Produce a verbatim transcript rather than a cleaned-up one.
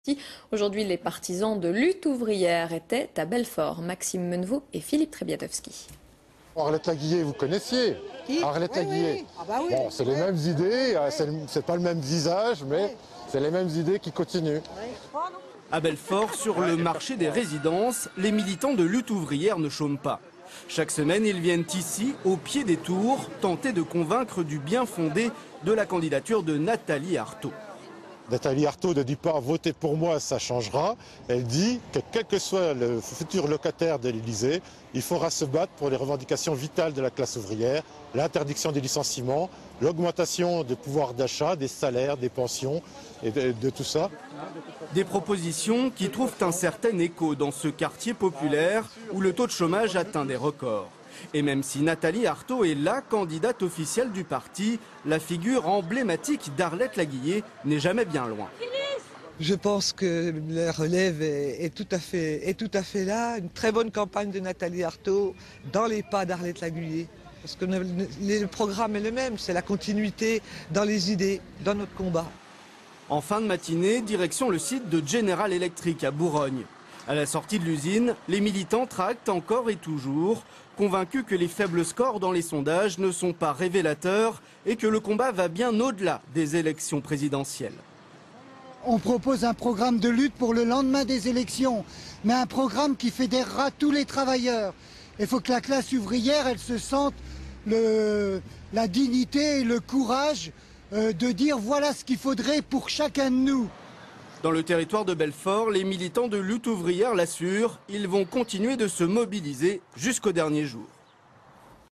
Aujourd'hui, les partisans de lutte ouvrière étaient à Belfort. Maxime Menevaux et Philippe Trebiatowski. Arlette Laguillet, vous connaissiez Qui Arlette oui, Laguillet. oui. Ah bah oui. Bon, c'est oui. les mêmes idées, oui. c'est pas le même visage, mais oui. c'est les mêmes idées qui continuent. À Belfort, sur le marché des résidences, les militants de lutte ouvrière ne chôment pas. Chaque semaine, ils viennent ici, au pied des tours, tenter de convaincre du bien fondé de la candidature de Nathalie Arthaud. Nathalie Arthaud ne dit pas « votez pour moi, ça changera ». Elle dit que quel que soit le futur locataire de l'Élysée, il faudra se battre pour les revendications vitales de la classe ouvrière, l'interdiction des licenciements, l'augmentation du pouvoir d'achat, des salaires, des pensions et de, de tout ça. Des propositions qui trouvent un certain écho dans ce quartier populaire où le taux de chômage atteint des records. Et même si Nathalie Arthaud est la candidate officielle du parti, la figure emblématique d'Arlette Laguillet n'est jamais bien loin. Je pense que la relève est, est, tout à fait, est tout à fait là. Une très bonne campagne de Nathalie Arthaud dans les pas d'Arlette Laguillet. Parce que le, le programme est le même, c'est la continuité dans les idées, dans notre combat. En fin de matinée, direction le site de General Electric à Bourgogne. À la sortie de l'usine, les militants tractent encore et toujours, convaincus que les faibles scores dans les sondages ne sont pas révélateurs et que le combat va bien au-delà des élections présidentielles. On propose un programme de lutte pour le lendemain des élections, mais un programme qui fédérera tous les travailleurs. Il faut que la classe ouvrière, elle se sente le, la dignité et le courage euh, de dire voilà ce qu'il faudrait pour chacun de nous. Dans le territoire de Belfort, les militants de lutte ouvrière l'assurent, ils vont continuer de se mobiliser jusqu'au dernier jour.